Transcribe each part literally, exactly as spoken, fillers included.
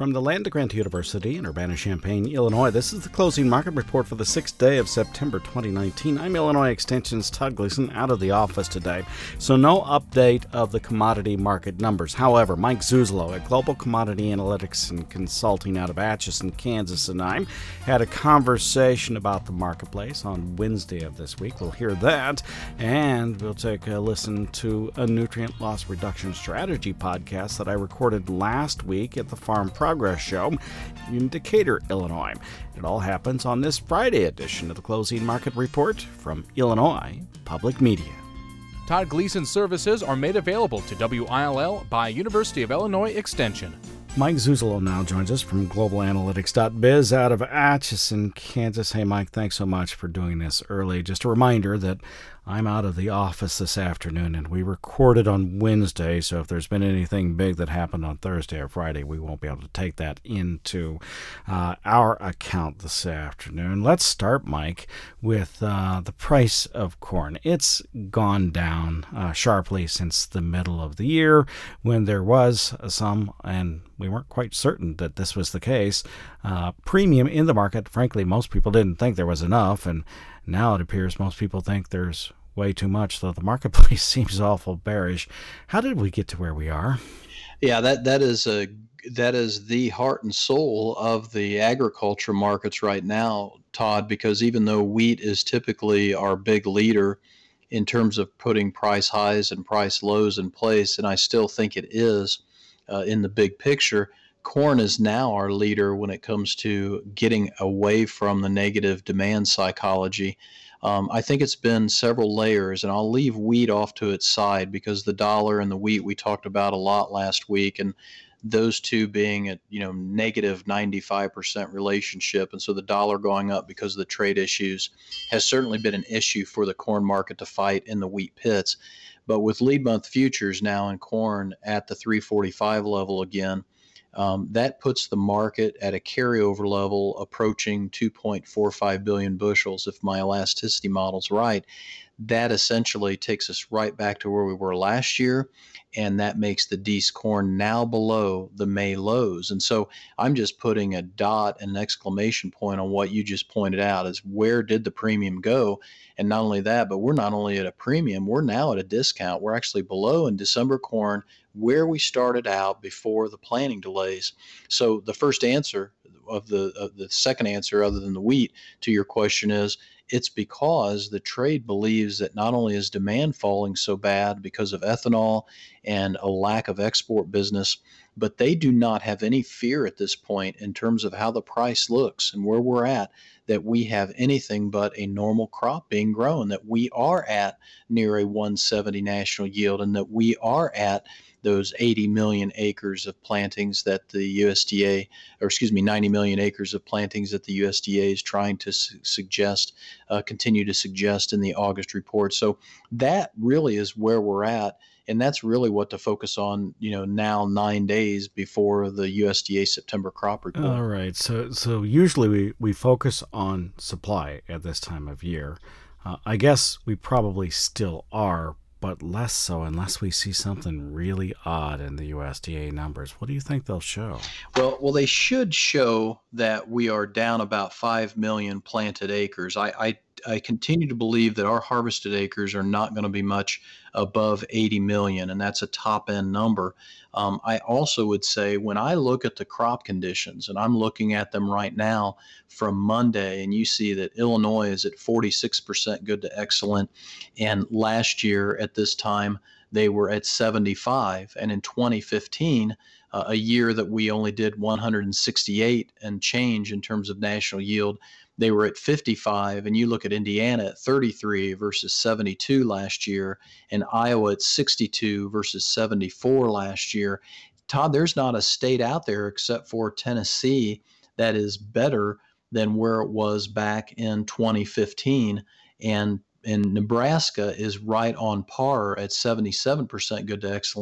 From the land-grant University in Urbana-Champaign, Illinois, this is the closing market report for the sixth day of September twenty nineteen. I'm Illinois Extension's Todd Gleason, out of the office today, so no update of the commodity market numbers. However, Mike Zuzolo at Global Commodity Analytics and Consulting out of Atchison, Kansas, and I had a conversation about the marketplace on Wednesday of this week. We'll hear that, and we'll take a listen to a nutrient loss reduction strategy podcast that I recorded last week at the Farm Progress Show in Decatur, Illinois. It all happens on this Friday edition of the Closing Market Report from Illinois Public Media. Todd Gleason services are made available to W I L L by University of Illinois Extension. Mike Zuzolo now joins us from global analytics dot biz out of Atchison, Kansas. Hey, Mike, thanks so much for doing this early. Just a reminder that I'm out of the office this afternoon, and we recorded on Wednesday, so if there's been anything big that happened on Thursday or Friday, we won't be able to take that into uh, our account this afternoon. Let's start, Mike, with uh, the price of corn. It's gone down uh, sharply since the middle of the year, when there was some, and we weren't quite certain that this was the case, uh, premium in the market. Frankly, most people didn't think there was enough, and now it appears most people think there's way too much, though the marketplace seems awful bearish. How did we get to where we are? Yeah, that that is a that is the heart and soul of the agriculture markets right now, Todd, because even though wheat is typically our big leader in terms of putting price highs and price lows in place, and I still think it is uh, in the big picture, corn is now our leader when it comes to getting away from the negative demand psychology. Um, I think it's been several layers, and I'll leave wheat off to its side because the dollar and the wheat we talked about a lot last week, and those two being at, you know, negative ninety-five percent relationship. And so the dollar going up because of the trade issues has certainly been an issue for the corn market to fight in the wheat pits. But with lead month futures now in corn at the three forty-five level again, Um, that puts the market at a carryover level approaching two point four five billion bushels, if my elasticity model's right. That essentially takes us right back to where we were last year, and that makes the D E S corn now below the May lows. And so I'm just putting a dot and an exclamation point on what you just pointed out, is where did the premium go? And not only that, but we're not only at a premium, we're now at a discount. We're actually below in December corn where we started out before the planting delays. So the first answer of the of the second answer, other than the wheat, to your question is, it's because the trade believes that not only is demand falling so bad because of ethanol and a lack of export business, but they do not have any fear at this point in terms of how the price looks and where we're at, that we have anything but a normal crop being grown, that we are at near a one seventy national yield, and that we are at those eighty million acres of plantings that the U S D A, or excuse me, ninety million acres of plantings that the U S D A is trying to su- suggest, uh, continue to suggest in the August report. So that really is where we're at. And that's really what to focus on, you know, now nine days before the U S D A September crop report. All right. So so usually we, we focus on supply at this time of year. Uh, I guess we probably still are, but less so unless we see something really odd in the U S D A numbers. What do you think they'll show? Well, well, they should show that we are down about five million planted acres. I, I, I continue to believe that our harvested acres are not going to be much above eighty million, and that's a top end number. Um, I also would say when I look at the crop conditions, and I'm looking at them right now from Monday, and you see that Illinois is at forty-six percent good to excellent, and last year at this time they were at seventy-five, and in twenty fifteen, uh, a year that we only did one hundred sixty-eight and change in terms of national yield, they were at fifty-five, and you look at Indiana at thirty-three versus seventy-two last year, and Iowa at sixty-two versus seventy-four last year. Todd, there's not a state out there except for Tennessee that is better than where it was back in twenty fifteen, and and Nebraska is right on par at seventy-seven percent good to excellent,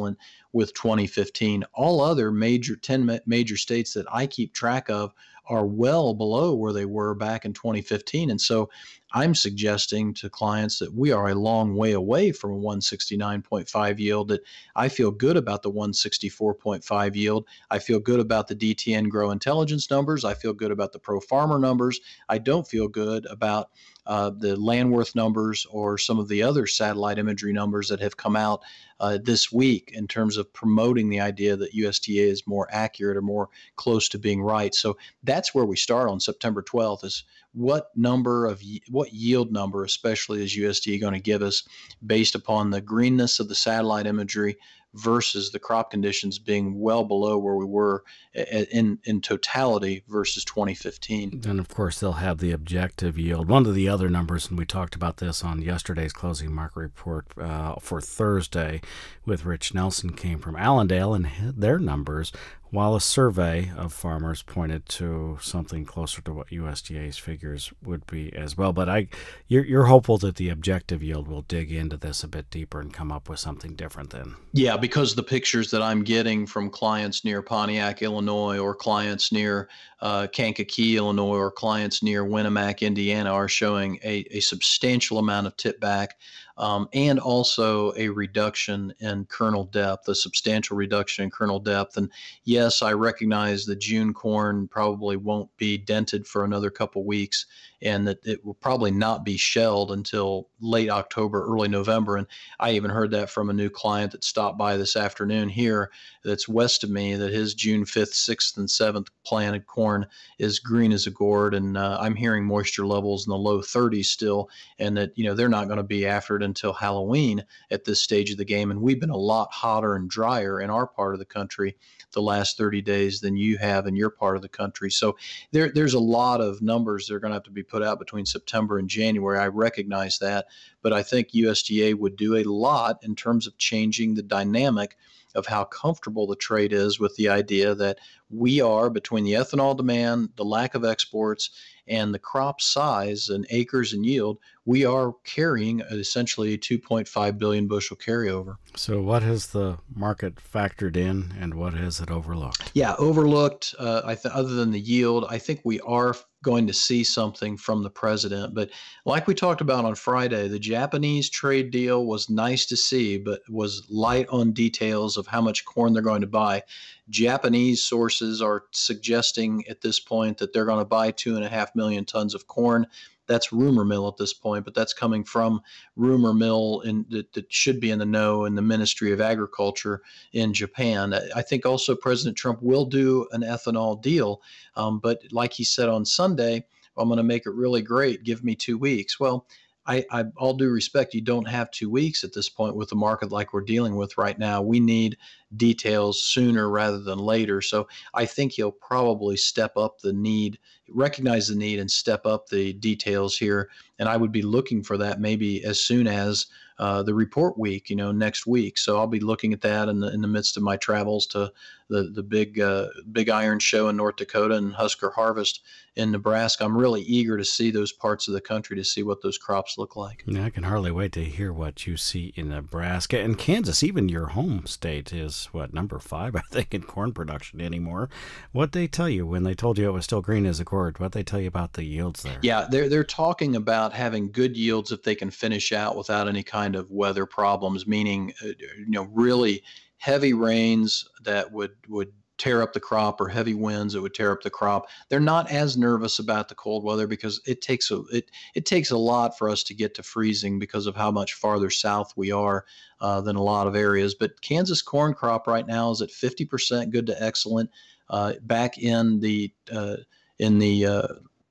with twenty fifteen. All other major ten ma- major states that I keep track of are well below where they were back in twenty fifteen. And so I'm suggesting to clients that we are a long way away from a one sixty-nine point five yield, that I feel good about the one sixty-four point five yield. I feel good about the D T N Grow Intelligence numbers. I feel good about the Pro Farmer numbers. I don't feel good about uh, the Landworth numbers or some of the other satellite imagery numbers that have come out uh, this week in terms of promoting the idea that U S D A is more accurate or more close to being right. So that's where we start on September twelfth, is what number of what yield number especially is U S D A going to give us based upon the greenness of the satellite imagery versus the crop conditions being well below where we were in in totality versus twenty fifteen. And of course, they'll have the objective yield. One of the other numbers, and we talked about this on yesterday's closing market report uh, for Thursday with Rich Nelson, came from Allendale, and their numbers, while a survey of farmers pointed to something closer to what U S D A's figures would be as well. But I, you're, you're hopeful that the objective yield will dig into this a bit deeper and come up with something different then. Yeah, because the pictures that I'm getting from clients near Pontiac, Illinois, or clients near uh, Kankakee, Illinois, or clients near Winnemac, Indiana, are showing a, a substantial amount of tip back. Um, and also a reduction in kernel depth, a substantial reduction in kernel depth. And yes, I recognize that June corn probably won't be dented for another couple weeks, and that it will probably not be shelled until late October, early November. And I even heard that from a new client that stopped by this afternoon here that's west of me, that his June fifth, sixth, and seventh planted corn is green as a gourd. And uh, I'm hearing moisture levels in the low thirties still, and that, you know, they're not going to be after it until Halloween at this stage of the game. And we've been a lot hotter and drier in our part of the country the last thirty days than you have in your part of the country. So there, there's a lot of numbers that are going to have to be put out between September and January. I recognize that, but I think U S D A would do a lot in terms of changing the dynamic of how comfortable the trade is with the idea that we are, between the ethanol demand, the lack of exports, and the crop size and acres and yield, we are carrying essentially a two point five billion bushel carryover. So what has the market factored in, and what has it overlooked? Yeah, overlooked, uh, I th- other than the yield, I think we are going to see something from the president. But like we talked about on Friday, the Japanese trade deal was nice to see, but was light on details of how much corn they're going to buy. Japanese sources are suggesting at this point that they're going to buy two and a half million tons of corn. That's rumor mill at this point, but that's coming from rumor mill in, that, that should be in the know in the Ministry of Agriculture in Japan. I think also President Trump will do an ethanol deal, um, but like he said on Sunday, I'm going to make it really great. Give me two weeks. Well, I, I, all due respect, you don't have two weeks at this point with the market like we're dealing with right now. We need details sooner rather than later. So I think he'll probably step up the need, recognize the need, and step up the details here. And I would be looking for that maybe as soon as uh, the report week, you know, next week. So I'll be looking at that in the in the midst of my travels to the the big uh, Big Iron Show in North Dakota and Husker Harvest in Nebraska. I'm really eager to see those parts of the country, to see what those crops look like. Yeah, I can hardly wait to hear what you see in Nebraska and Kansas. Even your home state is, what, number five, I think, in corn production anymore. What they tell you when they told you it was still green as a gourd? What they tell you about the yields there? Yeah, they're they're talking about having good yields if they can finish out without any kind of weather problems, meaning uh, you know really heavy rains that would would tear up the crop, or heavy winds that would tear up the crop. They're not as nervous about the cold weather because it takes a it it takes a lot for us to get to freezing because of how much farther south we are uh, than a lot of areas. But Kansas corn crop right now is at fifty percent good to excellent. Uh, back in the uh, in the uh,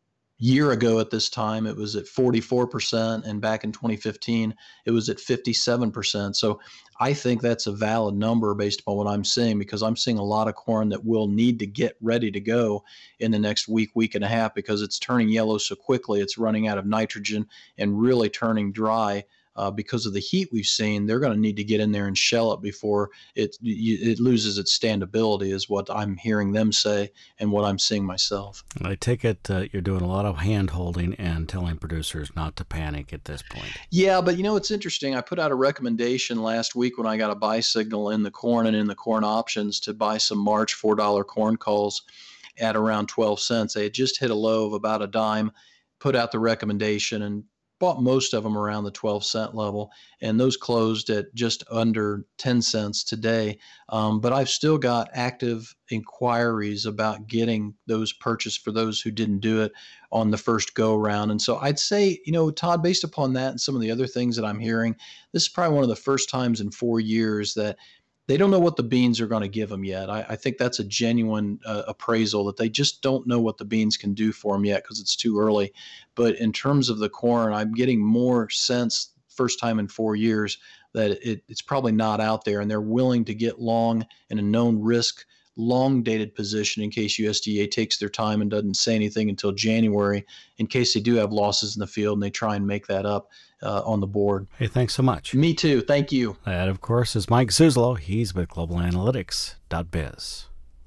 year ago at this time, it was at forty-four percent, and back in twenty fifteen, it was at fifty-seven percent. So I think that's a valid number based upon what I'm seeing, because I'm seeing a lot of corn that will need to get ready to go in the next week, week and a half, because it's turning yellow so quickly. It's running out of nitrogen and really turning dry uh, because of the heat we've seen, they're going to need to get in there and shell it before it it loses its standability, is what I'm hearing them say and what I'm seeing myself. I take it uh, you're doing a lot of hand-holding and telling producers not to panic at this point. Yeah, but you know, it's interesting. I put out a recommendation last week when I got a buy signal in the corn and in the corn options to buy some March four dollar corn calls at around twelve cents. They had just hit a low of about a dime, put out the recommendation, and bought most of them around the twelve cent level. And those closed at just under ten cents today. Um, but I've still got active inquiries about getting those purchased for those who didn't do it on the first go round. And so I'd say, you know, Todd, based upon that and some of the other things that I'm hearing, this is probably one of the first times in four years that they don't know what the beans are going to give them yet. I, I think that's a genuine uh, appraisal, that they just don't know what the beans can do for them yet because it's too early. But in terms of the corn, I'm getting more sense, first time in four years, that it, it's probably not out there, and they're willing to get long in a known risk, long dated position in case U S D A takes their time and doesn't say anything until January, in case they do have losses in the field and they try and make that up uh, on the board. Hey, thanks so much. Me too. Thank you. That, of course, is Mike Zuzolo. He's with global analytics dot biz.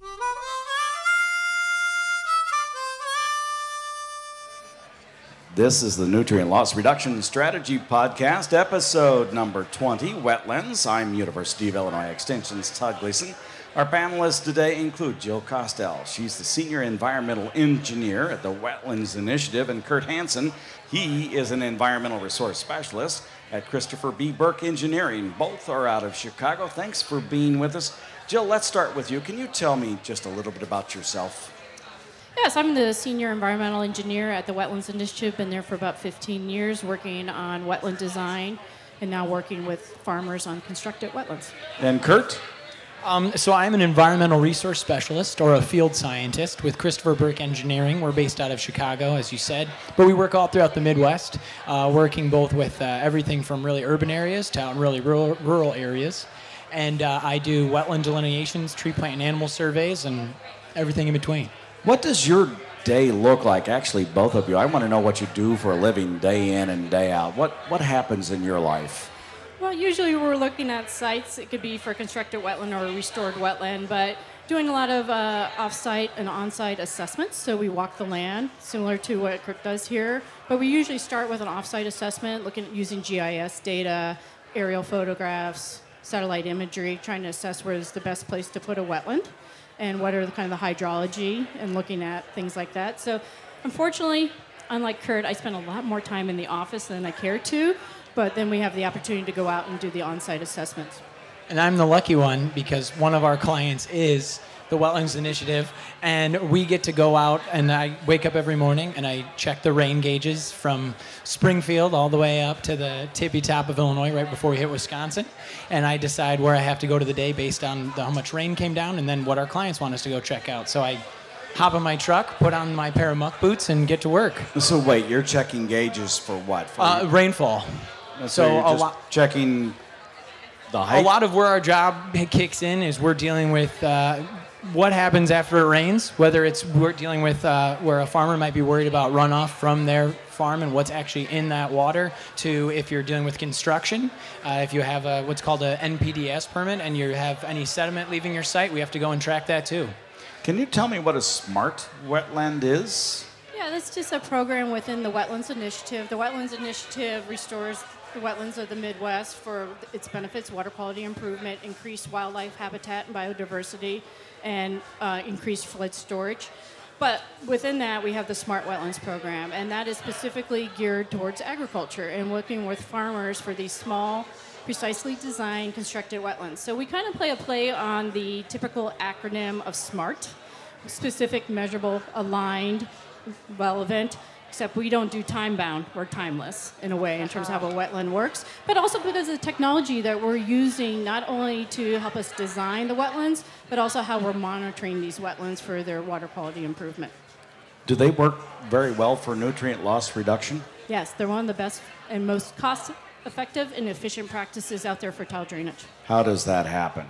This is the Nutrient Loss Reduction Strategy Podcast, episode number twenty, Wetlands. I'm University of Illinois Extension's Todd Gleason. Our panelists today include Jill Costell. She's the Senior Environmental Engineer at the Wetlands Initiative, and Kurt Hansen. He is an Environmental Resource Specialist at Christopher B. Burke Engineering. Both are out of Chicago. Thanks for being with us. Jill, let's start with you. Can you tell me just a little bit about yourself? Yes, I'm the Senior Environmental Engineer at the Wetlands Initiative. Been there for about fifteen years, working on wetland design, and now working with farmers on constructed wetlands. And Kurt? Um, so I'm an environmental resource specialist, or a field scientist, with Christopher Burke Engineering. We're based out of Chicago, as you said, but we work all throughout the Midwest, uh, working both with uh, everything from really urban areas to out in really rural, rural areas. And uh, I do wetland delineations, tree plant and animal surveys, and everything in between. What does your day look like? Actually, both of you, I want to know what you do for a living day in and day out. What what happens in your life? Well, usually we're looking at sites. It could be for constructed wetland or a restored wetland, but doing a lot of uh, off-site and on-site assessments. So we walk the land, similar to what Kirk does here. But we usually start with an off-site assessment, looking at using G I S data, aerial photographs, satellite imagery, trying to assess where is the best place to put a wetland and what are the kind of the hydrology, and looking at things like that. So unfortunately, unlike Kurt, I spend a lot more time in the office than I care to. But then we have the opportunity to go out and do the on-site assessments. And I'm the lucky one because one of our clients is the Wetlands Initiative, and we get to go out, and I wake up every morning and I check the rain gauges from Springfield all the way up to the tippy top of Illinois right before we hit Wisconsin, and I decide where I have to go to the day based on the, how much rain came down and then what our clients want us to go check out. So I hop in my truck, put on my pair of muck boots, and get to work. So wait, you're checking gauges for what? For uh, rainfall. So, so you're a just lot, checking the height? A lot of where our job kicks in is we're dealing with uh, what happens after it rains, whether it's we're dealing with uh, where a farmer might be worried about runoff from their farm and what's actually in that water, to if you're dealing with construction, uh, if you have a, what's called a N P D S permit and you have any sediment leaving your site, we have to go and track that too. Can you tell me what a smart wetland is? Yeah, that's just a program within the Wetlands Initiative. The Wetlands Initiative restores the wetlands of the Midwest for its benefits: water quality improvement, increased wildlife habitat and biodiversity, and uh, increased flood storage. But within that, we have the Smart Wetlands program, and that is specifically geared towards agriculture and working with farmers for these small, precisely designed, constructed wetlands. So we kind of play a play on the typical acronym of SMART: specific, measurable, aligned, relevant, except we don't do time-bound. We're timeless in a way in terms of how a wetland works, but also because of the technology that we're using not only to help us design the wetlands, but also how we're monitoring these wetlands for their water quality improvement. Do they work very well for nutrient loss reduction? Yes, they're one of the best and most cost-effective and efficient practices out there for tile drainage. How does that happen?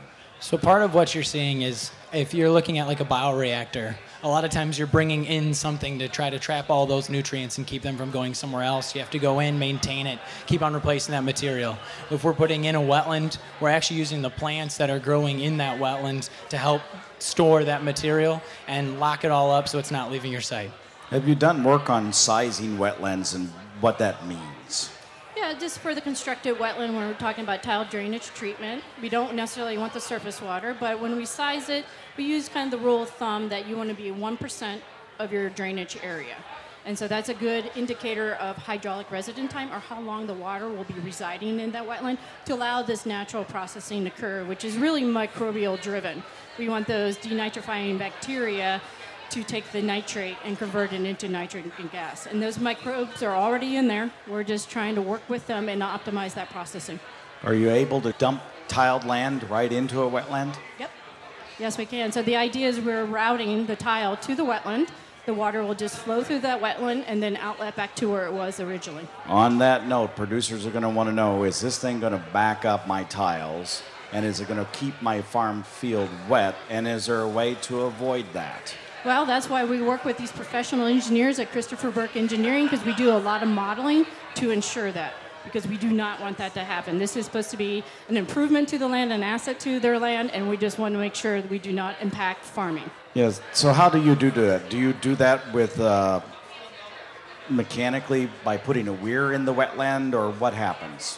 So part of what you're seeing is if you're looking at like a bioreactor, a lot of times you're bringing in something to try to trap all those nutrients and keep them from going somewhere else. You have to go in, maintain it, keep on replacing that material. If we're putting in a wetland, we're actually using the plants that are growing in that wetland to help store that material and lock it all up so it's not leaving your site. Have you done work on sizing wetlands and what that means? Yeah, just for the constructed wetland, when we're talking about tile drainage treatment, we don't necessarily want the surface water, but when we size it, we use kind of the rule of thumb that you want to be one percent of your drainage area. And so that's a good indicator of hydraulic residence time, or how long the water will be residing in that wetland, to allow this natural processing to occur, which is really microbial driven. We want those denitrifying bacteria to take the nitrate and convert it into nitrogen gas. And those microbes are already in there. We're just trying to work with them and optimize that processing. Are you able to dump tiled land right into a wetland? Yep. Yes, we can. So the idea is we're routing the tile to the wetland. The water will just flow through that wetland and then outlet back to where it was originally. On that note, producers are going to want to know, is this thing going to back up my tiles? And is it going to keep my farm field wet? And is there a way to avoid that? Well, that's why we work with these professional engineers at Christopher Burke Engineering, because we do a lot of modeling to ensure that, because we do not want that to happen. This is supposed to be an improvement to the land, an asset to their land, and we just want to make sure that we do not impact farming. Yes. So how do you do that? Do you do that with uh, mechanically by putting a weir in the wetland, or what happens?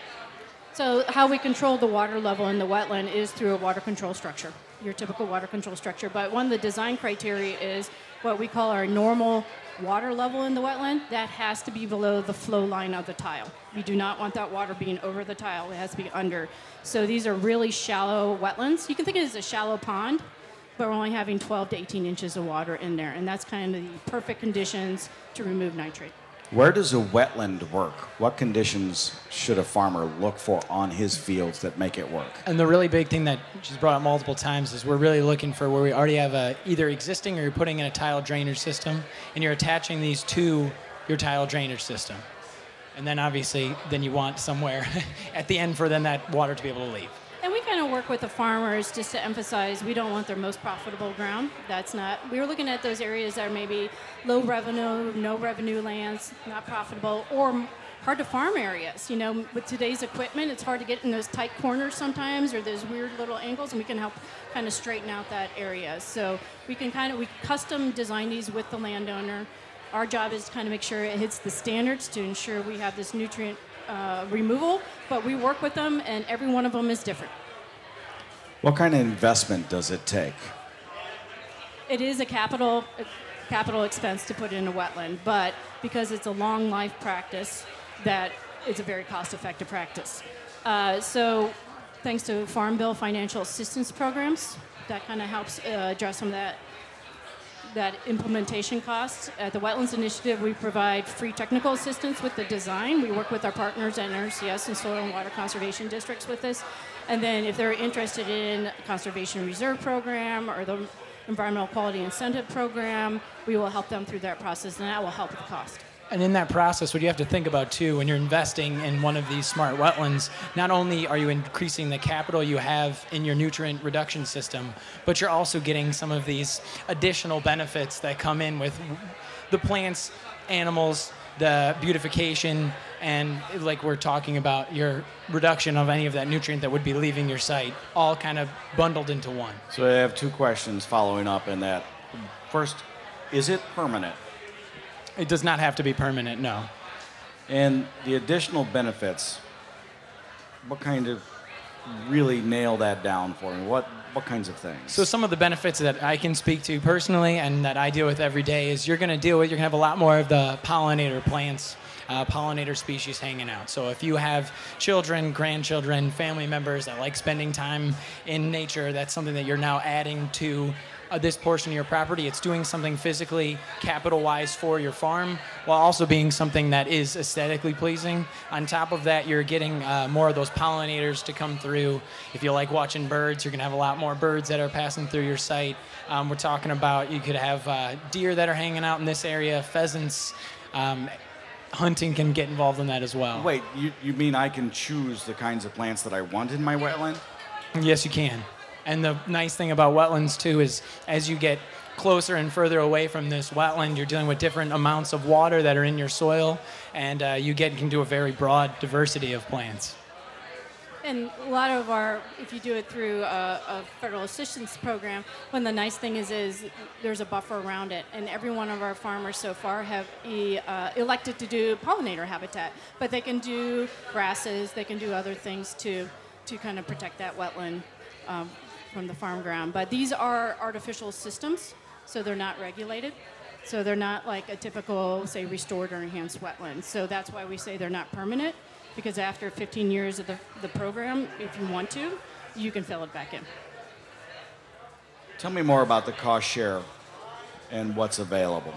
So how we control the water level in the wetland is through a water control structure, your typical water control structure. But one of the design criteria is what we call our normal water level in the wetland. That has to be below the flow line of the tile. We do not want that water being over the tile. It has to be under. So these are really shallow wetlands. You can think of it as a shallow pond, but we're only having twelve to eighteen inches of water in there. And that's kind of the perfect conditions to remove nitrate. Where does a wetland work? What conditions should a farmer look for on his fields that make it work? And the really big thing that she's brought up multiple times is we're really looking for where we already have a either existing, or you're putting in a tile drainage system, and you're attaching these to your tile drainage system. And then obviously, then you want somewhere at the end for then that water to be able to leave. And we kind of work with the farmers just to emphasize we don't want their most profitable ground. That's not, we were looking at those areas that are maybe low revenue, no revenue lands, not profitable, or hard to farm areas. You know, with today's equipment, it's hard to get in those tight corners sometimes, or those weird little angles, and we can help kind of straighten out that area. So we can kind of, we custom design these with the landowner. Our job is to kind of make sure it hits the standards to ensure we have this nutrient Uh, removal, but we work with them, and every one of them is different. What kind of investment does it take? It is a capital a capital expense to put in a wetland, but because it's a long life practice, that it's a very cost-effective practice. Uh, so thanks to Farm Bill financial assistance programs, that kind of helps uh, address some of that that implementation costs. At the Wetlands Initiative, we provide free technical assistance with the design. We work with our partners at N R C S and Soil and Water Conservation Districts with this. And then if they're interested in Conservation Reserve Program or the Environmental Quality Incentive Program, we will help them through that process, and that will help with the cost. And in that process, what you have to think about, too, when you're investing in one of these smart wetlands, not only are you increasing the capital you have in your nutrient reduction system, but you're also getting some of these additional benefits that come in with the plants, animals, the beautification, and like we're talking about, your reduction of any of that nutrient that would be leaving your site, all kind of bundled into one. So I have two questions following up in that. First, is it permanent? It does not have to be permanent, no. And the additional benefits, what kind of really nail that down for me? What what kinds of things? So some of the benefits that I can speak to personally and that I deal with every day is you're going to deal with, you're going to have a lot more of the pollinator plants, uh, pollinator species hanging out. So if you have children, grandchildren, family members that like spending time in nature, that's something that you're now adding to Uh, this portion of your property. It's doing something physically, capital-wise for your farm, while also being something that is aesthetically pleasing. On top of that, you're getting uh, more of those pollinators to come through. If you like watching birds, you're going to have a lot more birds that are passing through your site. Um, we're talking about you could have uh, deer that are hanging out in this area, pheasants. Um, hunting can get involved in that as well. Wait, you, you mean I can choose the kinds of plants that I want in my wetland? Yes, you can. And the nice thing about wetlands, too, is as you get closer and further away from this wetland, you're dealing with different amounts of water that are in your soil, and uh, you get into a very broad diversity of plants. And a lot of our, if you do it through a, a federal assistance program, one of the nice thing is, is there's a buffer around it. And every one of our farmers so far have e, uh, elected to do pollinator habitat. But they can do grasses, they can do other things to, to kind of protect that wetland um, from the farm ground. But these are artificial systems, so they're not regulated. So they're not like a typical, say, restored or enhanced wetland. So that's why we say they're not permanent. Because after fifteen years of the, the program, if you want to, you can fill it back in. Tell me more about the cost share and what's available.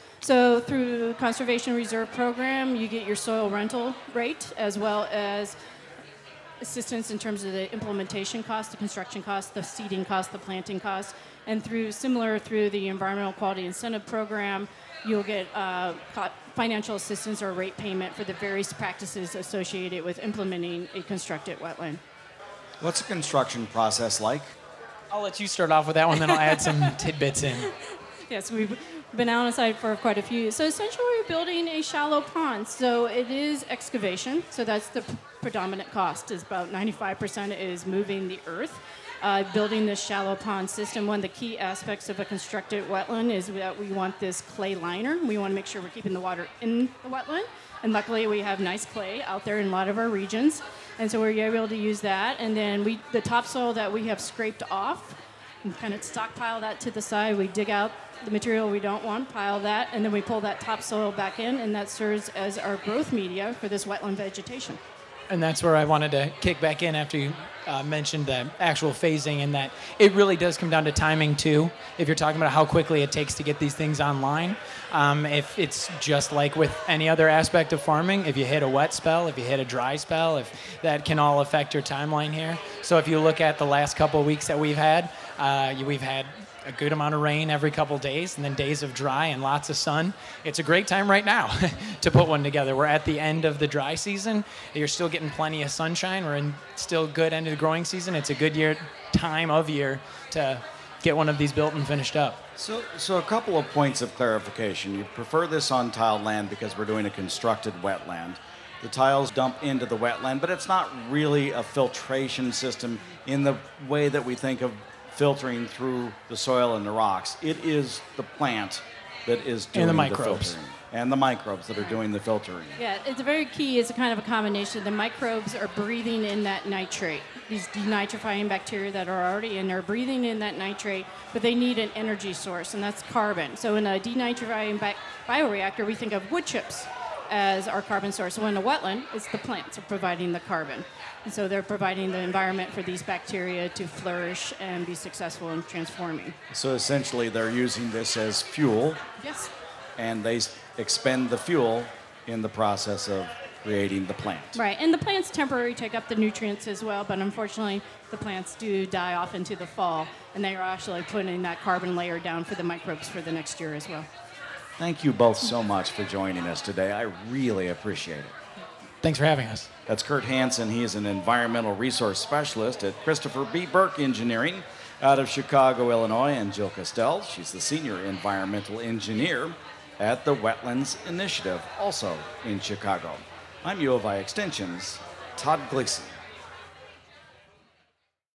So through Conservation Reserve Program, you get your soil rental rate as well as assistance in terms of the implementation cost, the construction cost, the seeding cost, the planting cost. And through similar through the Environmental Quality Incentive Program, you'll get uh, financial assistance or rate payment for the various practices associated with implementing a constructed wetland. What's the construction process like? I'll let you start off with that one, then I'll add some tidbits in. Yes, we've been out on site for quite a few. So essentially we're building a shallow pond. So it is excavation. So that's the p- predominant cost, is about ninety-five percent is moving the earth. Uh, building this shallow pond system, one of the key aspects of a constructed wetland is that we want this clay liner. We want to make sure we're keeping the water in the wetland. And luckily we have nice clay out there in a lot of our regions. And so we're able to use that. And then we, the topsoil that we have scraped off, and kind of stockpile that to the side. We dig out the material we don't want, pile that, and then we pull that topsoil back in, and that serves as our growth media for this wetland vegetation. And that's where I wanted to kick back in after you uh, mentioned the actual phasing, and that it really does come down to timing too. If you're talking about how quickly it takes to get these things online, um, if it's just like with any other aspect of farming, if you hit a wet spell, if you hit a dry spell, if that can all affect your timeline here. So if you look at the last couple of weeks that we've had, uh, we've had a good amount of rain every couple days, and then days of dry and lots of sun. It's a great time right now to put one together. We're at the end of the dry season. You're still getting plenty of sunshine. We're in still good end of the growing season. It's a good year time of year to get one of these built and finished up. So, so a couple of points of clarification. You prefer this on tiled land because we're doing a constructed wetland. The tiles dump into the wetland, but it's not really a filtration system in the way that we think of filtering through the soil and the rocks. It is the plant that is doing and the, the microbes. filtering. And the microbes that are doing the filtering. Yeah, it's very key. It's a kind of a combination. The microbes are breathing in that nitrate. These denitrifying bacteria that are already in there, breathing in that nitrate, but they need an energy source, and that's carbon. So in a denitrifying bi- bioreactor, we think of wood chips as our carbon source. So in a wetland, it's the plants are providing the carbon. And so they're providing the environment for these bacteria to flourish and be successful in transforming. So essentially they're using this as fuel. Yes. And they expend the fuel in the process of creating the plant. Right, and the plants temporarily take up the nutrients as well, but unfortunately the plants do die off into the fall, and they are actually putting that carbon layer down for the microbes for the next year as well. Thank you both so much for joining us today. I really appreciate it. Thanks for having us. That's Kurt Hansen. He is an environmental resource specialist at Christopher B. Burke Engineering out of Chicago, Illinois, and Jill Costell. She's the senior environmental engineer at the Wetlands Initiative, also in Chicago. I'm U of I Extension's Todd Gleason.